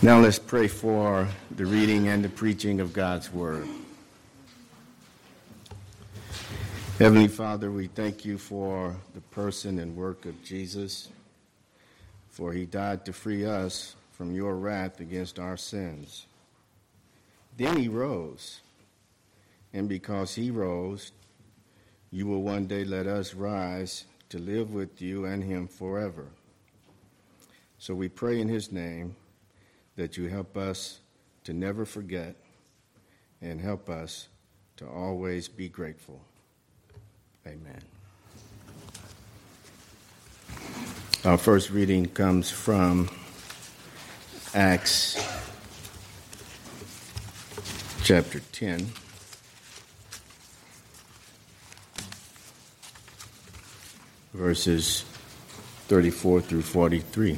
Now let's pray for the reading and the preaching of God's Word. Heavenly Father, we thank you for the person and work of Jesus, for he died to free us from your wrath against our sins. Then he rose, and because he rose, you will one day let us rise to live with you and him forever. So we pray in his name that you help us to never forget and help us to always be grateful. Amen. Our first reading comes from Acts chapter 10. Verses 34 through 43.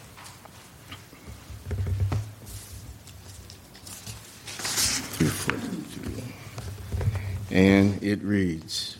And it reads,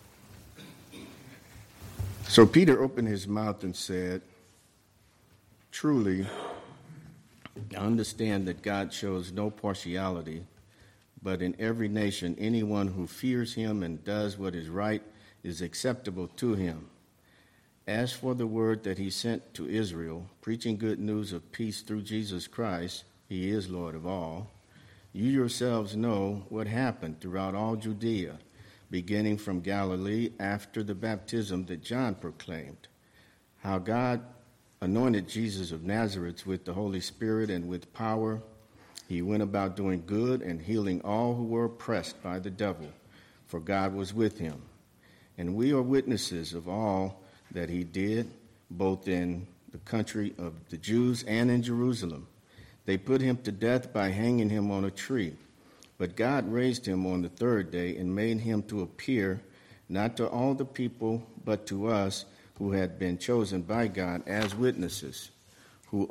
So Peter opened his mouth and said, Truly, I understand that God shows no partiality, but in every nation anyone who fears him and does what is right is acceptable to him. As for the word that he sent to Israel, preaching good news of peace through Jesus Christ, he is Lord of all, you yourselves know what happened throughout all Judea, beginning from Galilee after the baptism that John proclaimed, how God anointed Jesus of Nazareth with the Holy Spirit and with power. He went about doing good and healing all who were oppressed by the devil, for God was with him. And we are witnesses of all that he did, both in the country of the Jews and in Jerusalem. They put him to death by hanging him on a tree. But God raised him on the third day and made him to appear, not to all the people, but to us who had been chosen by God as witnesses, who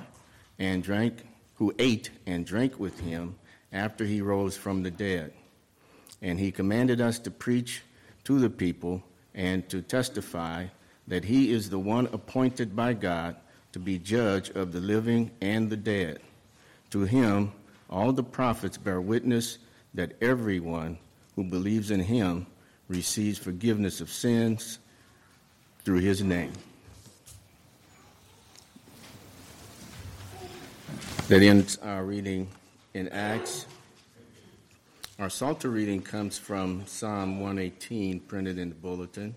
ate and drank with him after he rose from the dead. And he commanded us to preach to the people and to testify that he is the one appointed by God to be judge of the living and the dead. To him, all the prophets bear witness that everyone who believes in him receives forgiveness of sins through his name. That ends our reading in Acts. Our Psalter reading comes from Psalm 118, printed in the bulletin.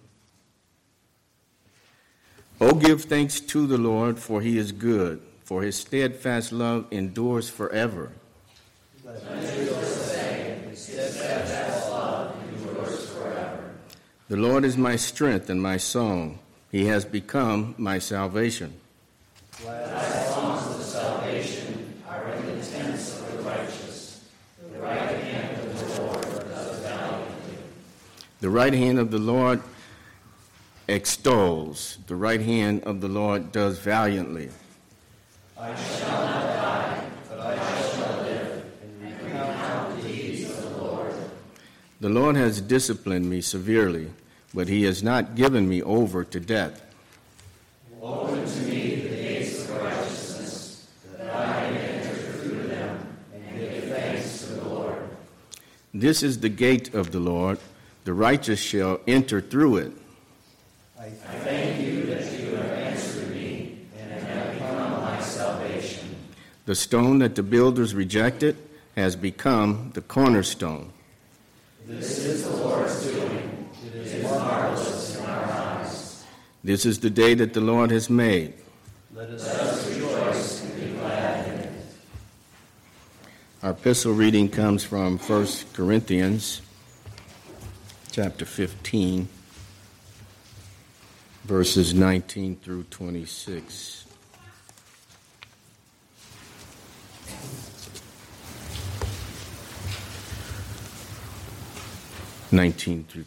Oh, give thanks to the Lord, for he is good, for his steadfast love endures forever. Let me say, his steadfast love endures forever. The Lord is my strength and my song. He has become my salvation. Thy songs of salvation are in the tents of the righteous. The right hand of the Lord does valiantly. The right hand of the Lord extols. The right hand of the Lord does valiantly. I shall not die, but I shall live, and recount the deeds of the Lord. The Lord has disciplined me severely, but he has not given me over to death. Open to me the gates of righteousness, that I may enter through them and give thanks to the Lord. This is the gate of the Lord. The righteous shall enter through it. I thank you that you have answered me and have become my salvation. The stone that the builders rejected has become the cornerstone. This is the Lord's doing. It is marvelous in our eyes. This is the day that the Lord has made. Let us rejoice and be glad in it. Our epistle reading comes from 1 Corinthians chapter 15, verses 19 through 26. Nineteen through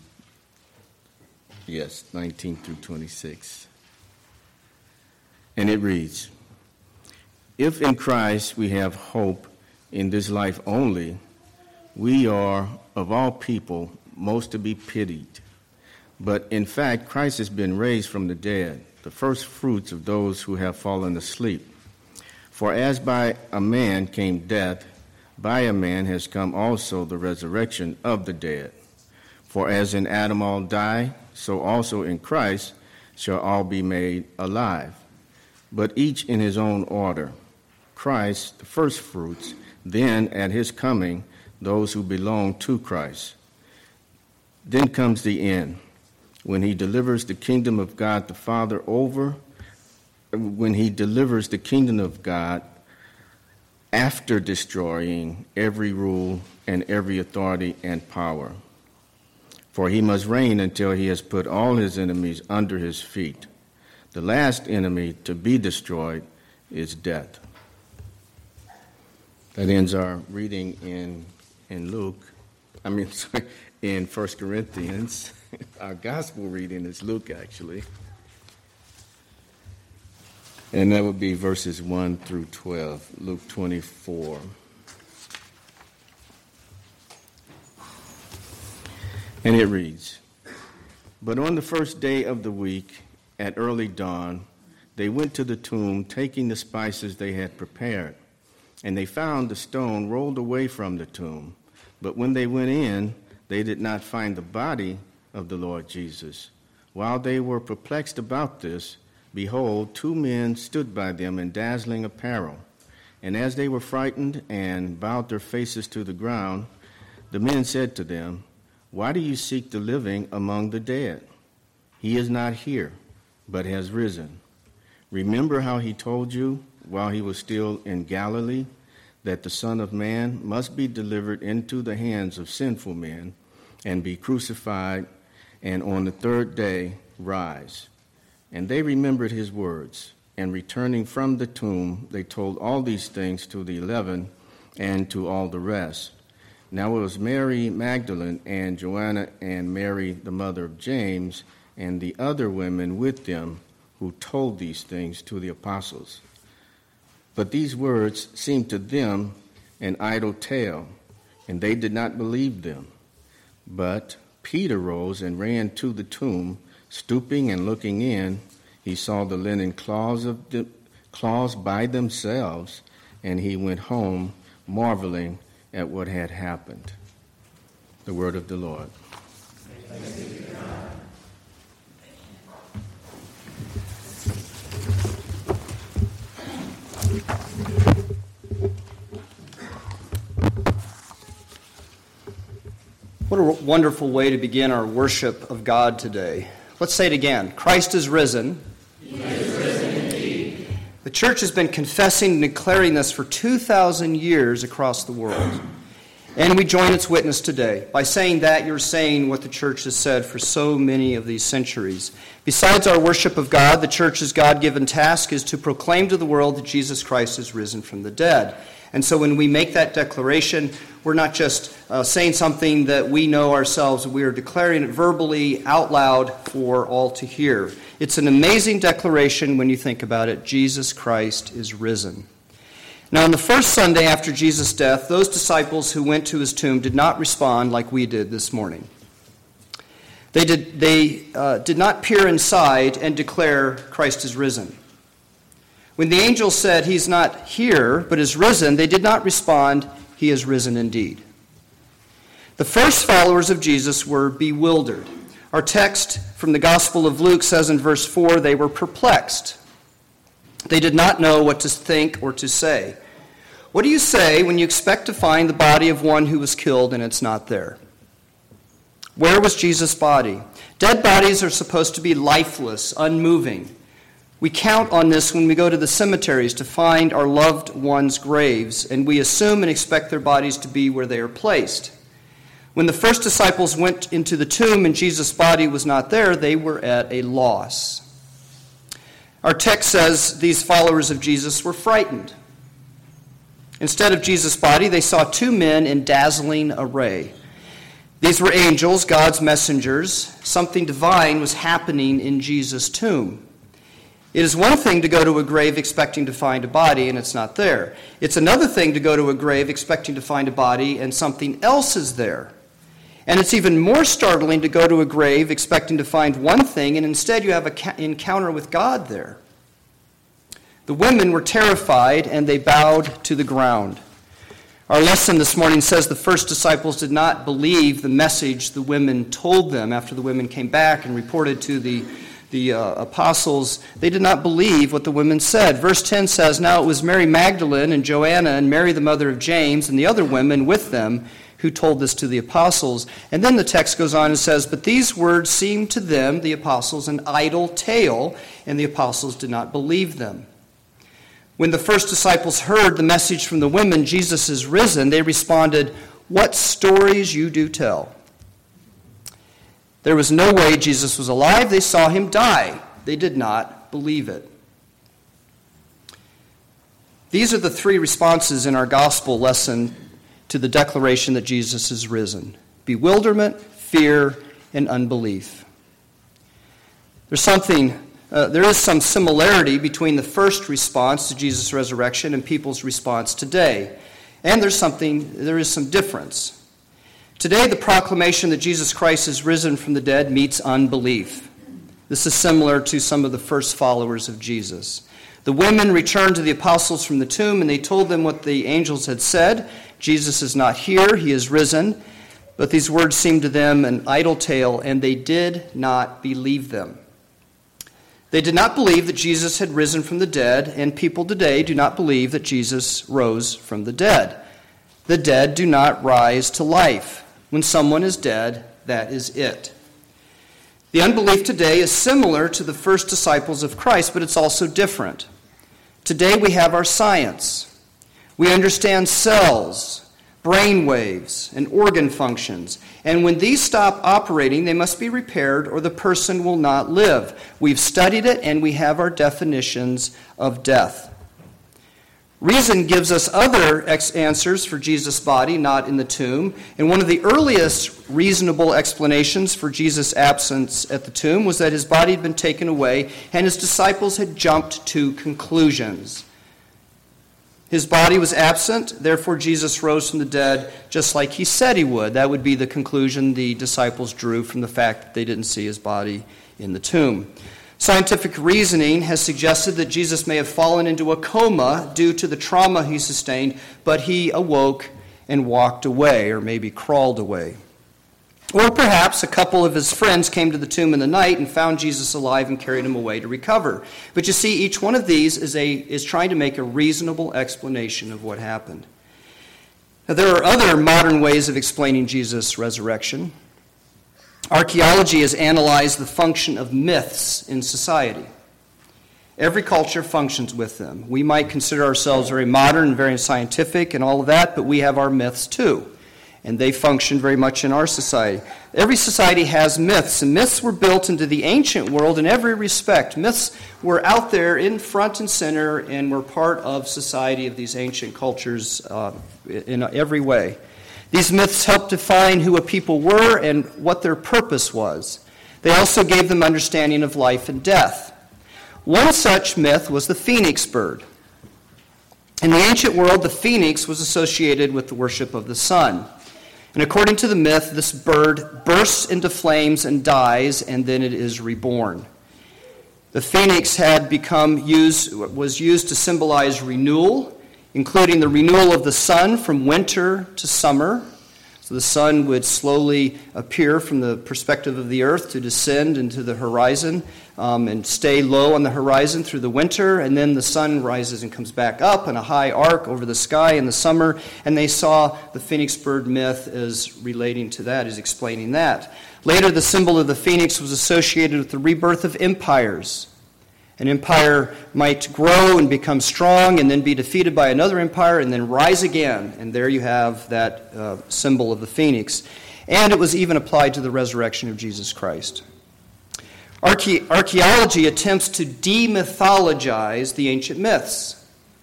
26. And it reads, If in Christ we have hope in this life only, we are of all people most to be pitied. But in fact, Christ has been raised from the dead, the first fruits of those who have fallen asleep. For as by a man came death, by a man has come also the resurrection of the dead. For as in Adam all die, so also in Christ shall all be made alive, but each in his own order. Christ, the firstfruits, then at his coming, those who belong to Christ. Then comes the end, when he delivers the kingdom of God the Father over, when he delivers the kingdom of God after destroying every rule and every authority and power. For he must reign until he has put all his enemies under his feet. The last enemy to be destroyed is death. That ends our reading in in 1 Corinthians. Our gospel reading is Luke, actually. And that would be verses 1 through 12, Luke 24. And it reads, But on the first day of the week, at early dawn, they went to the tomb, taking the spices they had prepared. And they found the stone rolled away from the tomb. But when they went in, they did not find the body of the Lord Jesus. While they were perplexed about this, behold, 2 men stood by them in dazzling apparel. And as they were frightened and bowed their faces to the ground, the men said to them, Why do you seek the living among the dead? He is not here, but has risen. Remember how he told you while he was still in Galilee, that the Son of Man must be delivered into the hands of sinful men and be crucified, and on the third day rise. And they remembered his words, and returning from the tomb, they told all these things to the 11 and to all the rest. Now it was Mary Magdalene and Joanna and Mary, the mother of James, and the other women with them who told these things to the apostles. But these words seemed to them an idle tale, and they did not believe them. But Peter rose and ran to the tomb. Stooping and looking in, he saw the linen cloths by themselves, and he went home, marveling at what had happened. The word of the Lord. Thanks be to God. What a wonderful way to begin our worship of God today. Let's say it again. Christ is risen. He is risen indeed. The church has been confessing and declaring this for 2,000 years across the world. And we join its witness today. By saying that, you're saying what the church has said for so many of these centuries. Besides our worship of God, the church's God-given task is to proclaim to the world that Jesus Christ is risen from the dead. And so when we make that declaration, we're not just saying something that we know ourselves. We are declaring it verbally out loud for all to hear. It's an amazing declaration when you think about it. Jesus Christ is risen. Now, on the first Sunday after Jesus' death, those disciples who went to his tomb did not respond like we did this morning. They did not peer inside and declare Christ is risen. When the angel said he's not here but is risen, they did not respond, he is risen indeed. The first followers of Jesus were bewildered. Our text from the Gospel of Luke says in verse 4, they were perplexed. They did not know what to think or to say. What do you say when you expect to find the body of one who was killed and it's not there? Where was Jesus' body? Dead bodies are supposed to be lifeless, unmoving. We count on this when we go to the cemeteries to find our loved ones' graves, and we assume and expect their bodies to be where they are placed. When the first disciples went into the tomb and Jesus' body was not there, they were at a loss. Our text says these followers of Jesus were frightened. Instead of Jesus' body, they saw 2 men in dazzling array. These were angels, God's messengers. Something divine was happening in Jesus' tomb. It is one thing to go to a grave expecting to find a body and it's not there. It's another thing to go to a grave expecting to find a body and something else is there. And it's even more startling to go to a grave expecting to find one thing and instead you have an encounter with God there. The women were terrified, and they bowed to the ground. Our lesson this morning says the first disciples did not believe the message the women told them after the women came back and reported to the apostles. They did not believe what the women said. Verse 10 says, "Now it was Mary Magdalene and Joanna and Mary the mother of James and the other women with them who told this to the apostles." And then the text goes on and says, "But these words seemed to them, the apostles, an idle tale, and the apostles did not believe them." When the first disciples heard the message from the women, "Jesus is risen," they responded, "What stories you do tell." There was no way Jesus was alive. They saw him die. They did not believe it. These are the three responses in our gospel lesson to the declaration that Jesus is risen: bewilderment, fear, and unbelief. There is some similarity between the first response to Jesus' resurrection and people's response today. And there is some difference. Today, the proclamation that Jesus Christ is risen from the dead meets unbelief. This is similar to some of the first followers of Jesus. The women returned to the apostles from the tomb, and they told them what the angels had said. Jesus is not here, he is risen. But these words seemed to them an idle tale, and they did not believe them. They did not believe that Jesus had risen from the dead, and people today do not believe that Jesus rose from the dead. The dead do not rise to life. When someone is dead, that is it. The unbelief today is similar to the first disciples of Christ, but it's also different. Today we have our science. We understand cells, brain waves, and organ functions. And when these stop operating, they must be repaired or the person will not live. We've studied it, and we have our definitions of death. Reason gives us other answers for Jesus' body not in the tomb. And one of the earliest reasonable explanations for Jesus' absence at the tomb was that his body had been taken away, and his disciples had jumped to conclusions. His body was absent, therefore Jesus rose from the dead just like he said he would. That would be the conclusion the disciples drew from the fact that they didn't see his body in the tomb. Scientific reasoning has suggested that Jesus may have fallen into a coma due to the trauma he sustained, but he awoke and walked away, or maybe crawled away. Or perhaps a couple of his friends came to the tomb in the night and found Jesus alive and carried him away to recover. But you see, each one of these is trying to make a reasonable explanation of what happened. Now, there are other modern ways of explaining Jesus' resurrection. Archaeology has analyzed the function of myths in society. Every culture functions with them. We might consider ourselves very modern and very scientific and all of that, but we have our myths too. And they function very much in our society. Every society has myths, and myths were built into the ancient world in every respect. Myths were out there in front and center and were part of society of these ancient cultures in every way. These myths helped define who a people were and what their purpose was. They also gave them understanding of life and death. One such myth was the phoenix bird. In the ancient world, the phoenix was associated with the worship of the sun. And according to the myth, this bird bursts into flames and dies, and then it is reborn. The phoenix was used to symbolize renewal, including the renewal of the sun from winter to summer. So the sun would slowly appear from the perspective of the earth to descend into the horizon and stay low on the horizon through the winter, and then the sun rises and comes back up in a high arc over the sky in the summer, and they saw the phoenix bird myth as relating to that, as explaining that. Later, the symbol of the phoenix was associated with the rebirth of empires. An empire might grow and become strong and then be defeated by another empire and then rise again, and there you have that symbol of the phoenix. And it was even applied to the resurrection of Jesus Christ. Archaeology attempts to demythologize the ancient myths.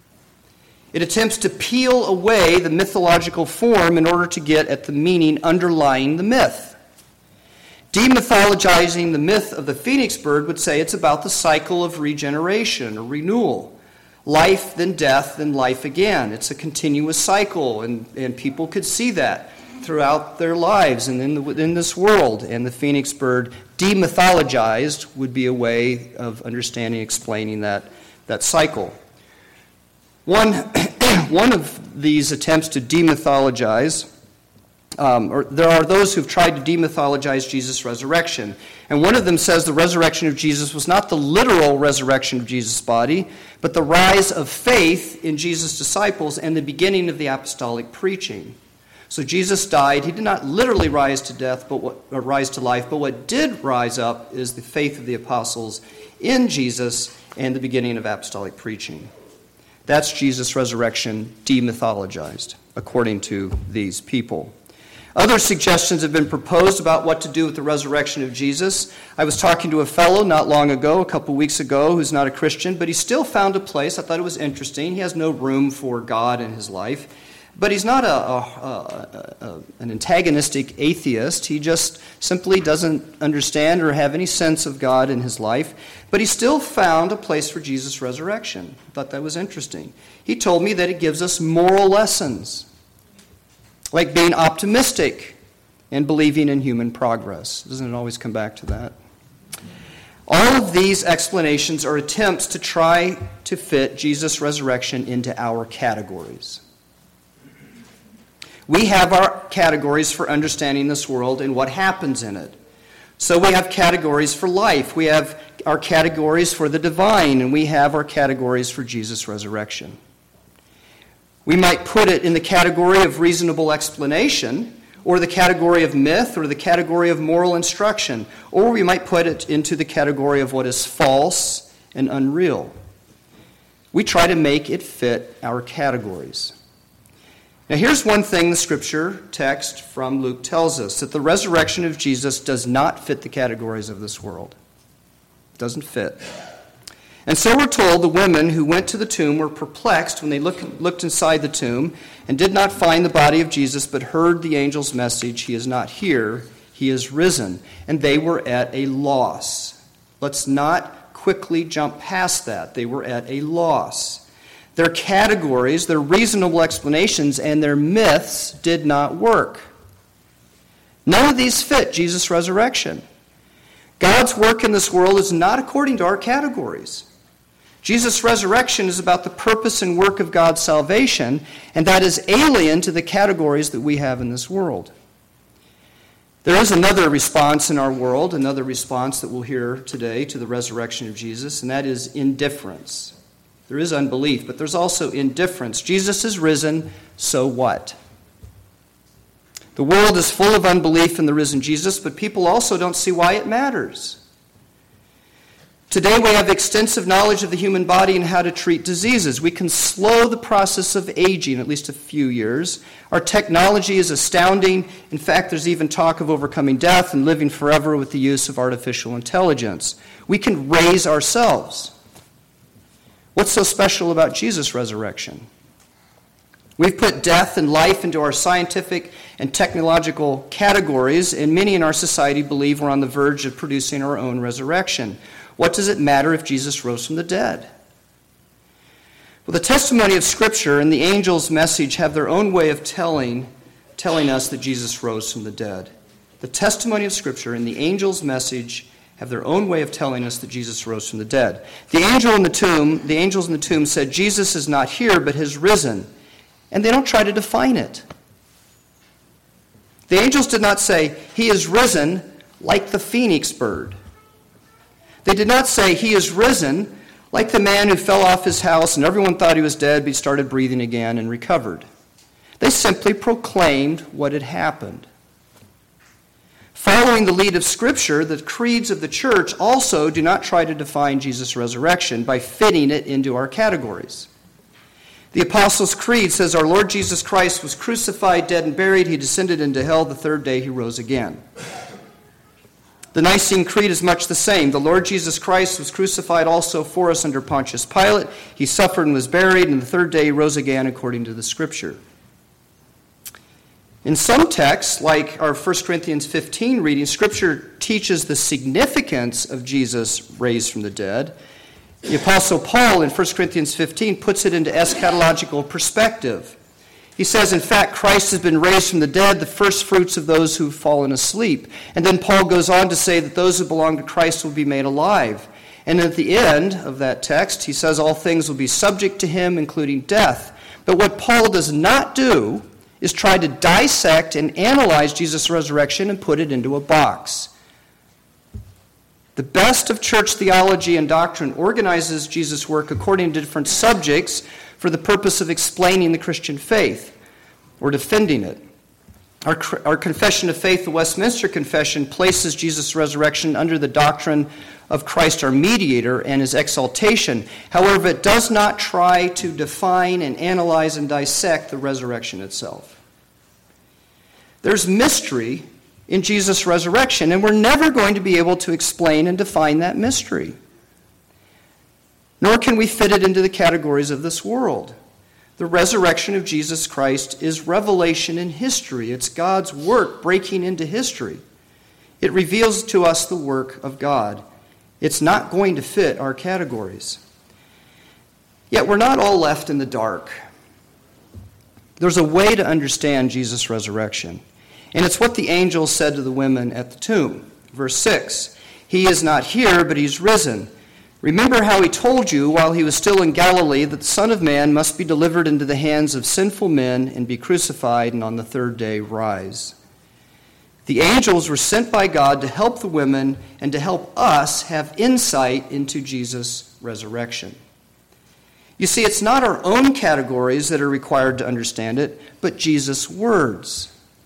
It attempts to peel away the mythological form in order to get at the meaning underlying the myth. Demythologizing the myth of the phoenix bird would say it's about the cycle of regeneration or renewal. Life, then death, then life again. It's a continuous cycle, and people could see that throughout their lives and in this world. And the phoenix bird, demythologized, would be a way of understanding, explaining that cycle. One of these attempts to demythologize, or there are those who've tried to demythologize Jesus' resurrection. And one of them says the resurrection of Jesus was not the literal resurrection of Jesus' body, but the rise of faith in Jesus' disciples and the beginning of the apostolic preaching. So Jesus died. He did not literally rise to death, rise to life, but what did rise up is the faith of the apostles in Jesus and the beginning of apostolic preaching. That's Jesus' resurrection demythologized, according to these people. Other suggestions have been proposed about what to do with the resurrection of Jesus. I was talking to a fellow not long ago, a couple weeks ago, who's not a Christian, but he still found a place. I thought it was interesting. He has no room for God in his life. But he's not an antagonistic atheist. He just simply doesn't understand or have any sense of God in his life. But he still found a place for Jesus' resurrection. I thought that was interesting. He told me that it gives us moral lessons, like being optimistic and believing in human progress. Doesn't it always come back to that? All of these explanations are attempts to try to fit Jesus' resurrection into our categories. We have our categories for understanding this world and what happens in it. So we have categories for life. We have our categories for the divine, and we have our categories for Jesus' resurrection. We might put it in the category of reasonable explanation, or the category of myth, or the category of moral instruction, or we might put it into the category of what is false and unreal. We try to make it fit our categories. Now here's one thing the scripture text from Luke tells us, that the resurrection of Jesus does not fit the categories of this world. It doesn't fit. And so we're told the women who went to the tomb were perplexed when they looked inside the tomb and did not find the body of Jesus, but heard the angel's message, "He is not here, he is risen." And they were at a loss. Let's not quickly jump past that. They were at a loss. Their categories, their reasonable explanations, and their myths did not work. None of these fit Jesus' resurrection. God's work in this world is not according to our categories. Jesus' resurrection is about the purpose and work of God's salvation, and that is alien to the categories that we have in this world. There is another response in our world, another response that we'll hear today to the resurrection of Jesus, and that is indifference. There is unbelief, but there's also indifference. Jesus is risen, so what? The world is full of unbelief in the risen Jesus, but people also don't see why it matters. Today we have extensive knowledge of the human body and how to treat diseases. We can slow the process of aging at least a few years. Our technology is astounding. In fact, there's even talk of overcoming death and living forever with the use of artificial intelligence. We can raise ourselves. What's so special about Jesus' resurrection? We've put death and life into our scientific and technological categories, and many in our society believe we're on the verge of producing our own resurrection. What does it matter if Jesus rose from the dead? Well, the testimony of Scripture and the angel's message have their own way of telling us that Jesus rose from the dead. The testimony of Scripture and the angel's message have their own way of telling us that Jesus rose from the dead. The angels in the tomb said, "Jesus is not here, but has risen." And they don't try to define it. The angels did not say, "He is risen like the phoenix bird." They did not say, "He is risen like the man who fell off his house and everyone thought he was dead, but he started breathing again and recovered." They simply proclaimed what had happened. Following the lead of Scripture, the creeds of the church also do not try to define Jesus' resurrection by fitting it into our categories. The Apostles' Creed says our Lord Jesus Christ was crucified, dead, and buried. He descended into hell. The third day he rose again. The Nicene Creed is much the same. The Lord Jesus Christ was crucified also for us under Pontius Pilate. He suffered and was buried, and the third day he rose again according to the Scripture. In some texts, like our 1 Corinthians 15 reading, Scripture teaches the significance of Jesus raised from the dead. The Apostle Paul in 1 Corinthians 15 puts it into eschatological perspective. He says, in fact, Christ has been raised from the dead, the first fruits of those who have fallen asleep. And then Paul goes on to say that those who belong to Christ will be made alive. And at the end of that text, he says all things will be subject to him, including death. But what Paul does not do is try to dissect and analyze Jesus' resurrection and put it into a box. The best of church theology and doctrine organizes Jesus' work according to different subjects for the purpose of explaining the Christian faith or defending it. Our Confession of Faith, the Westminster Confession, places Jesus' resurrection under the doctrine of Christ our mediator and his exaltation. However, it does not try to define and analyze and dissect the resurrection itself. There's mystery in Jesus' resurrection, and we're never going to be able to explain and define that mystery. Nor can we fit it into the categories of this world. The resurrection of Jesus Christ is revelation in history. It's God's work breaking into history. It reveals to us the work of God. It's not going to fit our categories. Yet we're not all left in the dark. There's a way to understand Jesus' resurrection. And it's what the angel said to the women at the tomb. Verse 6, "He is not here, but he's risen. Remember how he told you while he was still in Galilee that the Son of Man must be delivered into the hands of sinful men and be crucified and on the third day rise." The angels were sent by God to help the women and to help us have insight into Jesus' resurrection. You see, it's not our own categories that are required to understand it, but Jesus' words.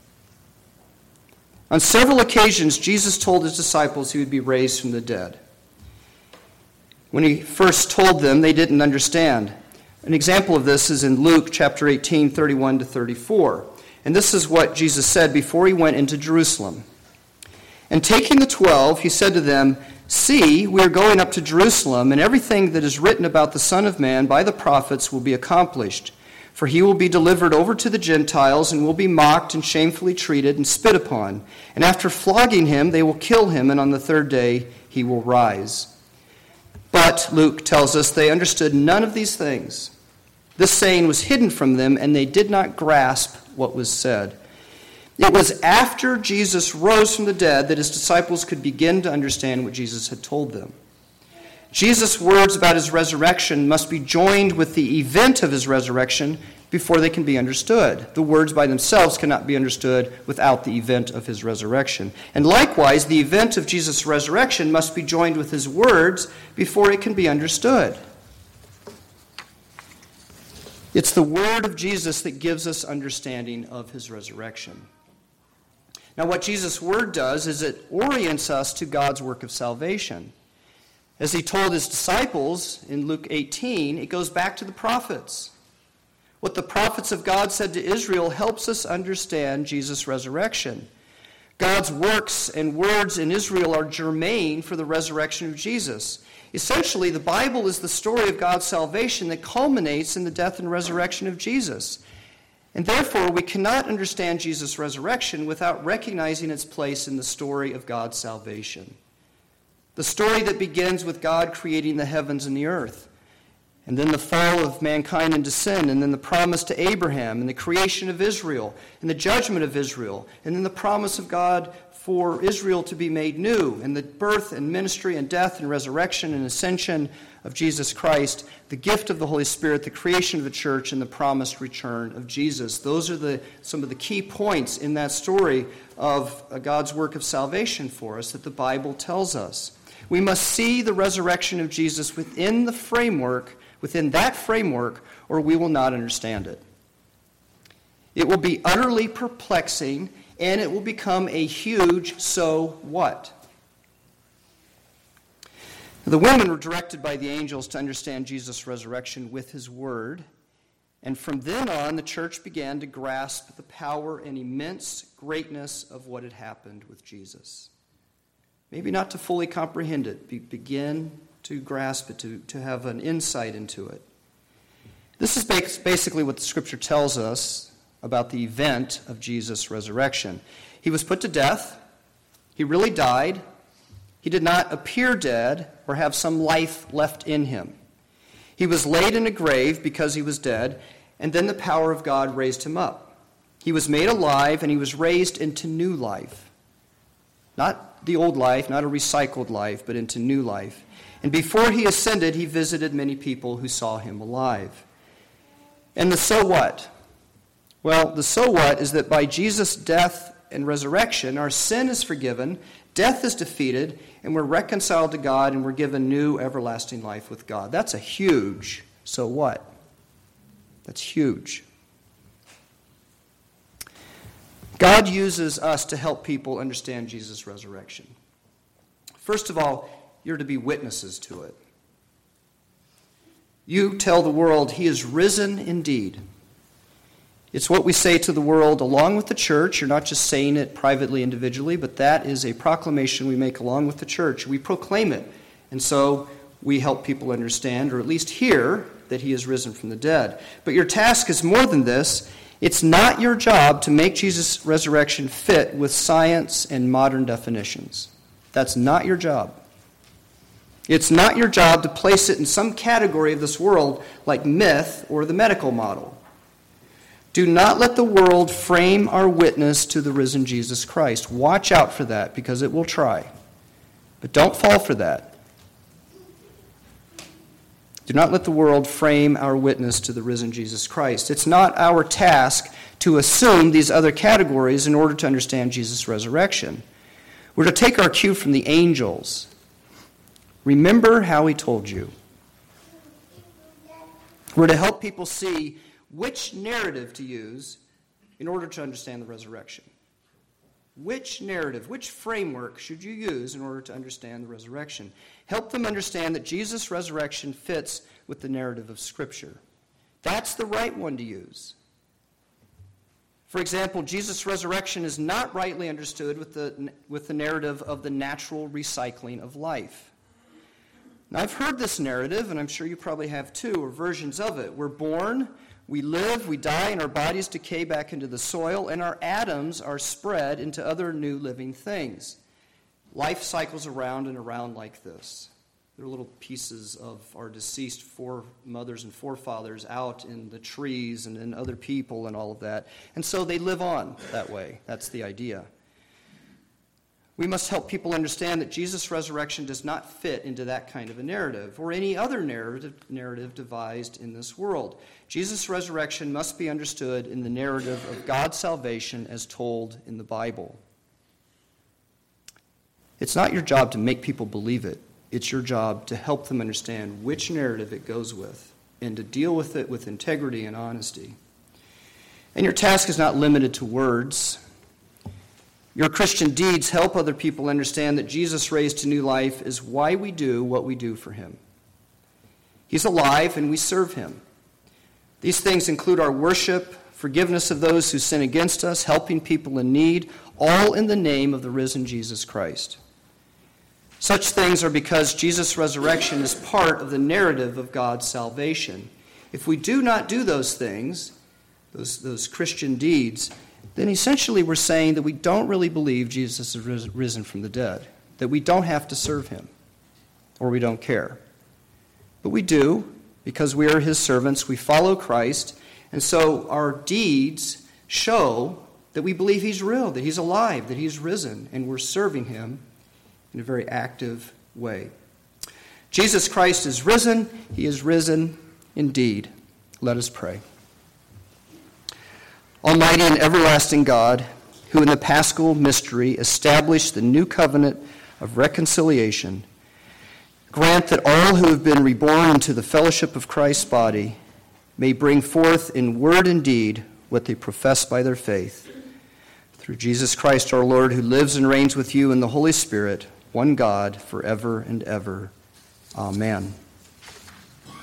On several occasions, Jesus told his disciples he would be raised from the dead. When he first told them, they didn't understand. An example of this is in Luke chapter 18, 31 to 34. And this is what Jesus said before he went into Jerusalem. "And taking the 12, he said to them, 'See, we are going up to Jerusalem, and everything that is written about the Son of Man by the prophets will be accomplished. For he will be delivered over to the Gentiles and will be mocked and shamefully treated and spit upon. And after flogging him, they will kill him, and on the third day he will rise.' But," Luke tells us, "they understood none of these things. This saying was hidden from them, and they did not grasp what was said." It was after Jesus rose from the dead that his disciples could begin to understand what Jesus had told them. Jesus' words about his resurrection must be joined with the event of his resurrection before they can be understood. The words by themselves cannot be understood without the event of his resurrection. And likewise, the event of Jesus' resurrection must be joined with his words before it can be understood. It's the word of Jesus that gives us understanding of his resurrection. Now, what Jesus' word does is it orients us to God's work of salvation. As he told his disciples in Luke 18, it goes back to the prophets. What the prophets of God said to Israel helps us understand Jesus' resurrection. God's works and words in Israel are germane for the resurrection of Jesus. Essentially, the Bible is the story of God's salvation that culminates in the death and resurrection of Jesus. And therefore, we cannot understand Jesus' resurrection without recognizing its place in the story of God's salvation. The story that begins with God creating the heavens and the earth, and then the fall of mankind into sin, and then the promise to Abraham, and the creation of Israel, and the judgment of Israel, and then the promise of God for Israel to be made new, and the birth and ministry and death and resurrection and ascension of Jesus Christ, the gift of the Holy Spirit, the creation of the church, and the promised return of Jesus. Those are some of the key points in that story of God's work of salvation for us that the Bible tells us. We must see the resurrection of Jesus within that framework, or we will not understand it. It will be utterly perplexing, and it will become a huge so what. The women were directed by the angels to understand Jesus' resurrection with his word, and from then on, the church began to grasp the power and immense greatness of what had happened with Jesus. Maybe not to fully comprehend it, begin to grasp it, to have an insight into it. This is basically what the Scripture tells us about the event of Jesus' resurrection. He was put to death. He really died. He did not appear dead or have some life left in him. He was laid in a grave because he was dead, and then the power of God raised him up. He was made alive, and he was raised into new life. Not the old life, not a recycled life, but into new life. And before he ascended, he visited many people who saw him alive. And the so what? Well, the so what is that by Jesus' death and resurrection, our sin is forgiven, death is defeated, and we're reconciled to God, and we're given new everlasting life with God. That's a huge so what. That's huge. God uses us to help people understand Jesus' resurrection. First of all, you're to be witnesses to it. You tell the world he is risen indeed. It's what we say to the world along with the church. You're not just saying it privately, individually, but that is a proclamation we make along with the church. We proclaim it. And so we help people understand, or at least hear, that he is risen from the dead. But your task is more than this. It's not your job to make Jesus' resurrection fit with science and modern definitions. That's not your job. It's not your job to place it in some category of this world like myth or the medical model. Do not let the world frame our witness to the risen Jesus Christ. Watch out for that, because it will try. But don't fall for that. Do not let the world frame our witness to the risen Jesus Christ. It's not our task to assume these other categories in order to understand Jesus' resurrection. We're to take our cue from the angels. Remember how he told you. We're to help people see which narrative to use in order to understand the resurrection. Which narrative, which framework should you use in order to understand the resurrection? Help them understand that Jesus' resurrection fits with the narrative of Scripture. That's the right one to use. For example, Jesus' resurrection is not rightly understood with the narrative of the natural recycling of life. Now, I've heard this narrative, and I'm sure you probably have too, or versions of it. We're born, we live, we die, and our bodies decay back into the soil, and our atoms are spread into other new living things. Life cycles around and around like this. They're little pieces of our deceased foremothers and forefathers out in the trees and in other people and all of that. And so they live on that way. That's the idea. We must help people understand that Jesus' resurrection does not fit into that kind of a narrative or any other narrative devised in this world. Jesus' resurrection must be understood in the narrative of God's salvation as told in the Bible. It's not your job to make people believe it. It's your job to help them understand which narrative it goes with and to deal with it with integrity and honesty. And your task is not limited to words. Your Christian deeds help other people understand that Jesus raised to new life is why we do what we do for him. He's alive and we serve him. These things include our worship, forgiveness of those who sin against us, helping people in need, all in the name of the risen Jesus Christ. Such things are because Jesus' resurrection is part of the narrative of God's salvation. If we do not do those things, those Christian deeds, then essentially we're saying that we don't really believe Jesus is risen from the dead, that we don't have to serve him, or we don't care. But we do, because we are his servants, we follow Christ, and so our deeds show that we believe he's real, that he's alive, that he's risen, and we're serving him in a very active way. Jesus Christ is risen. He is risen indeed. Let us pray. Almighty and everlasting God, who in the Paschal mystery established the new covenant of reconciliation, grant that all who have been reborn into the fellowship of Christ's body may bring forth in word and deed what they profess by their faith. Through Jesus Christ our Lord, who lives and reigns with you in the Holy Spirit, one God, forever and ever. Amen.